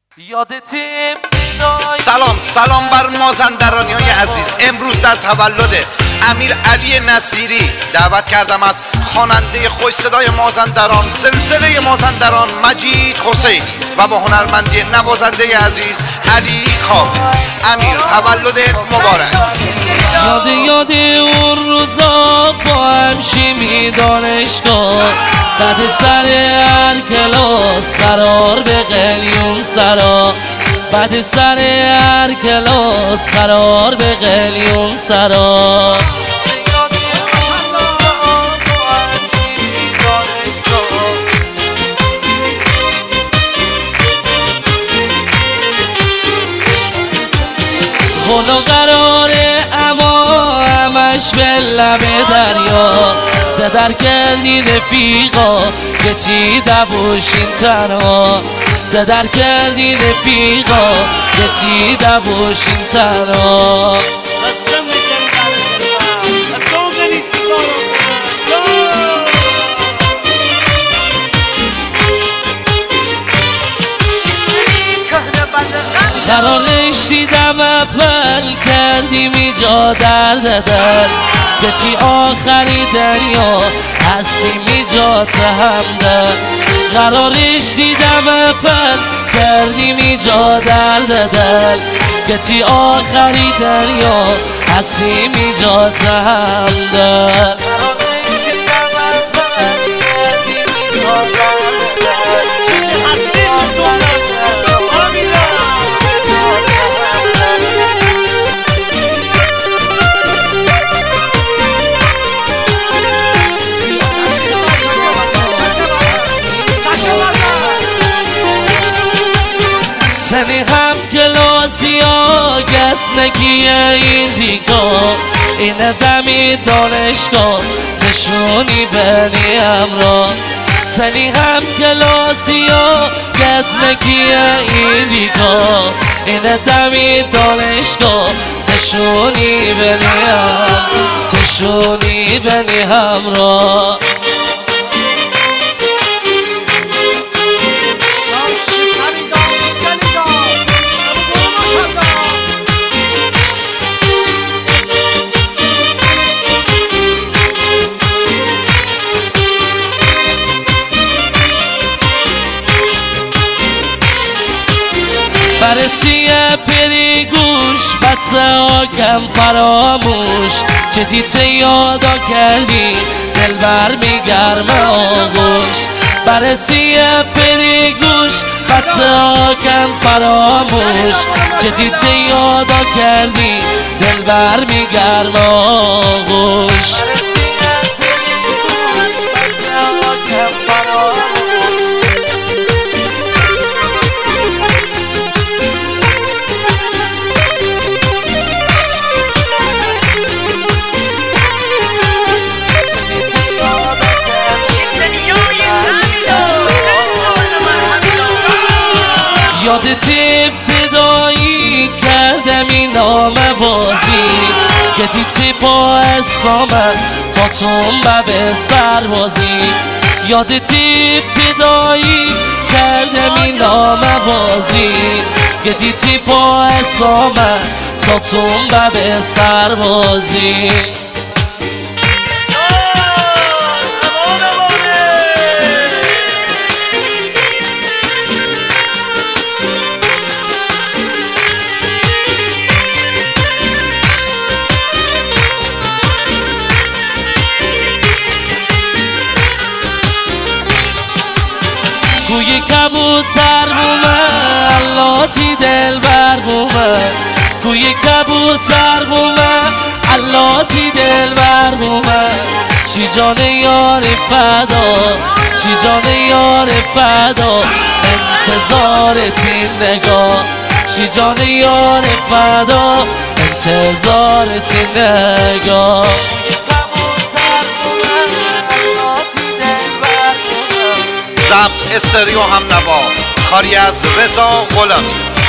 سلام بر مازندرانی های عزیز. امروز در تولد امیر علی نصیری دعوت کردم از خواننده خوش صدای مازندران، زلزله مازندران مجید حسینی و با هنرمندی نوازنده عزیز علی کاوه. امیر تولدت مبارک. یاد اون روزا با هم شیمی دانشگاه، بعد سر هر کلاس قرار به قلیون سرا، بعد سر هر کلاس قرار به قلیون سرا. خدا قراره اما همش به لب دریا، در کردی رفیقا که تی دوشین تنها، در کردی رفیقا که تی دوشین تنها. قرارش دیدم اول کردیم ایجا درد دل، که تی آخری دریا هستیم ایجا تهمدل. قرارش دیدم اول کردیم ایجا درد دل، که تی آخری دریا هستیم ایجا تهمدل. سنی هم کلاسی ها گت نکیه این ریکا، این دمی دانشگاه تشونی بنی همراه. سنی هم کلاسی ها گت نکیه این ریکا، این دمی دانشگاه تشونی بنی هم، تشونی بنی همراه. برسیه پری گوش بچه ها کم فراموش، چه دیته یادا کردی دل بر میگرمه آغوش. برسیه پری گوش بچه ها کم فراموش، چه دیته یادا کردی دل بر میگرمه آغوش. یادت ابتدایی کردم این نام بازی، که دیتی با اسامت تا تنبه به سربازی. یادت ابتدایی کردم این نام بازی، که دیتی با اسامت تا تنبه به سربازی. گوی کبوتر بومه علاتی دل بر بومه، گوی کبوتر بومه علاتی دل بر بومه. شی جان یار فدا، شی جان یار فدا انتظارت این نگاه، شی جان یار فدا انتظارت این نگاه. ضبط استریو هم نوا کاری از رضا غلامی.